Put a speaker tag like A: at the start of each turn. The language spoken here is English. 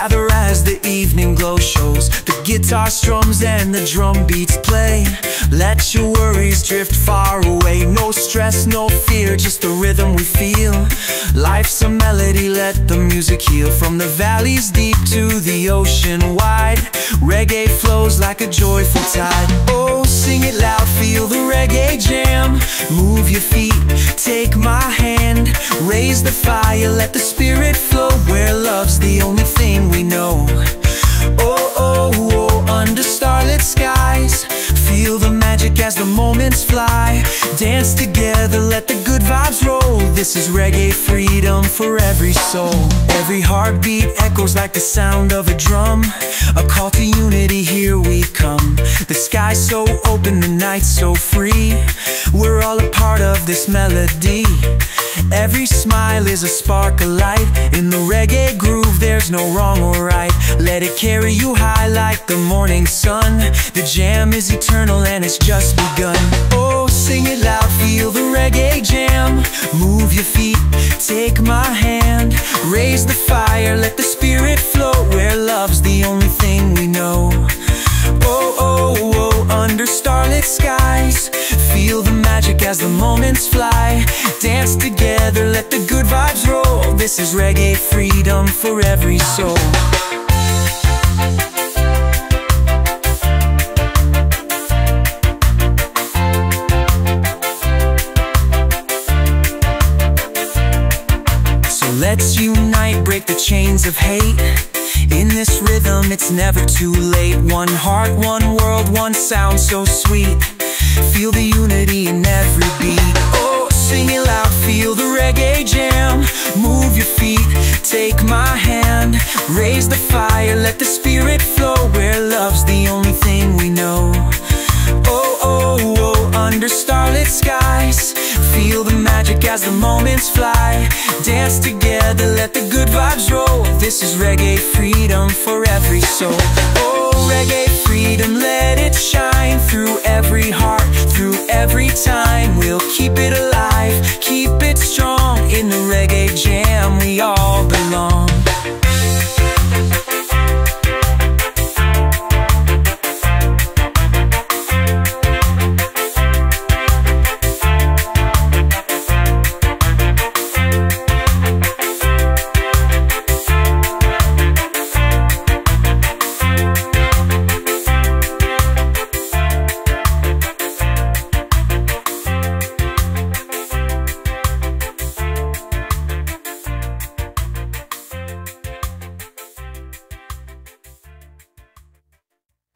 A: Gather as the evening glow shows, the guitar strums and the drum beats play. Let your worries drift far away. No stress, no fear, just the rhythm we feel. Life's a melody, let the music heal. From the valleys deep to the ocean wide, reggae flows like a joyful tide. Oh, sing it loud, feel the reggae jam. Move your feet, take my hand. Raise the fire, let the spirit flow. Where love's the only thing we know. Oh, oh, oh, under starlit skies, feel the magic as the moments fly. Dance together, let the good vibes roll. This is reggae freedom for every soul. Every heartbeat echoes like the sound of a drum. A call to unity, here we come. The sky's so open, the night's so free. We're all a part of this melody. Every smile is a spark of light. In the reggae groove, there's no wrong or right. Let it carry you high like the morning sun. The jam is eternal and it's just begun. Oh, sing it loud, feel the reggae jam. Move your feet, take my hand. Raise the fire, let the spirit flow. Where love's the only thing we know. Oh, oh, oh, under starlit skies, feel the magic as the moments fly. Dance together, let the good vibes roll. This is reggae freedom for every soul. So let's unite, break the chains of hate. In this rhythm, it's never too late. One heart, one world, one sound so sweet. Feel the unity in every beat. Oh, sing it loud, feel the reggae jam. Move your feet, take my hand. Raise the fire, let the spirit flow. Where love's the only thing we know. Oh, oh, oh, under starlit skies, feel the magic as the moments fly. Dance together, let the good vibes roll. This is reggae freedom for every soul. Oh, reggae freedom, let it shine through every heart, through every time. We'll keep it alive, keep it strong. In the reggae jam, we all belong.